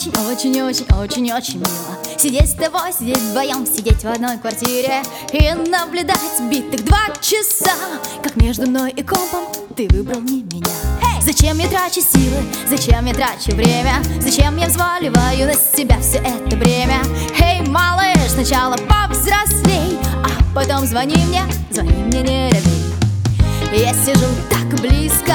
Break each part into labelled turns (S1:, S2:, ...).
S1: очень-очень-очень-очень мило сидеть с тобой, сидеть вдвоем, сидеть в одной квартире и наблюдать битых 2 часа, как между мной и компом ты выбрал не меня. Зачем я трачу силы, зачем я трачу время, зачем я взваливаю на себя все это бремя? Эй, малыш, сначала повзрослей, а потом звони мне, не робей. Я сижу так близко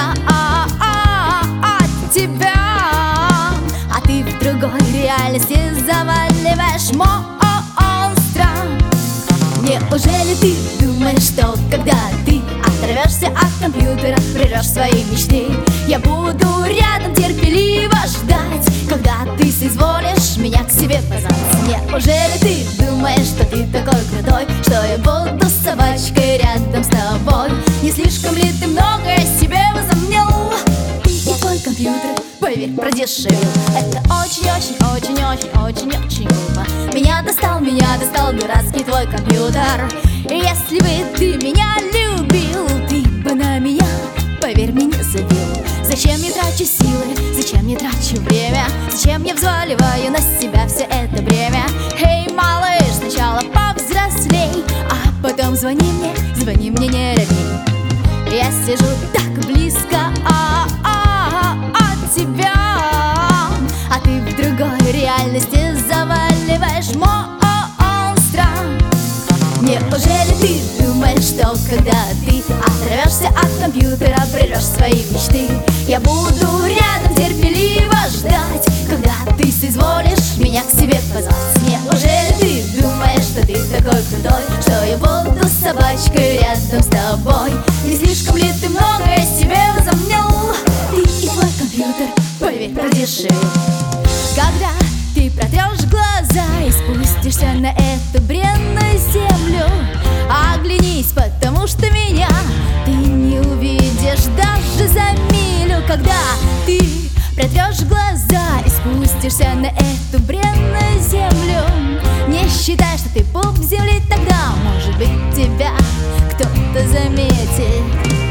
S1: от тебя, а ты в другой реальности заваливаешь монстра. Неужели ты думаешь, что когда ты оторвешься от компьютера, прервешь свои мечты, я буду рядом терпеливо ждать, когда ты соизволишь меня к себе позвать? Неужели ты думаешь, что ты такой крутой, что я буду собачкой рядом с тобой? Не слишком ли ты многое себе возомнил? Ты и твой компьютер, поверь, продешевил. Это очень-очень-очень-очень-очень глупо. Меня достал дурацкий твой компьютер. И если бы ты меня любил, ты бы на меня, поверь мне, не забил. Зачем я трачу силы, зачем я трачу время, зачем я взваливаю на себя все это бремя? Эй, малыш, сначала повзрослей, а потом звони мне, не робей. Я сижу так близко от тебя, а ты в другой реальности заваливаешь монстра. Неужели ты думаешь, что когда ты оторвешься от компьютера, прервешь свои мечты, я буду рядом терпеливо ждать, когда ты соизволишь меня к себе позвать? Неужели ты думаешь, что ты такой крутой, что я буду собачкой рядом с тобой? Не слишком ли ты многое себе возомнил? Ты и твой компьютер, поверь, продешевил. Когда ты протрешь глаза и спустишься на эту бренную землю, оглянись, потому что меня ты не увидишь даже за милю. Когда ты протрешь глаза и спустишься на эту бренную землю, не считай, что ты пуп земли, тогда, может быть, тебя кто-то заметит.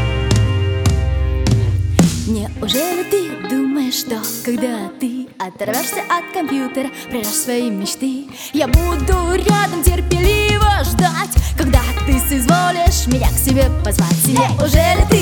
S1: Неужели ты думаешь, что когда ты оторвешься от компьютера, прервешь свои мечты, я буду рядом терпеливо ждать, когда ты соизволишь меня к себе позвать? Неужели ты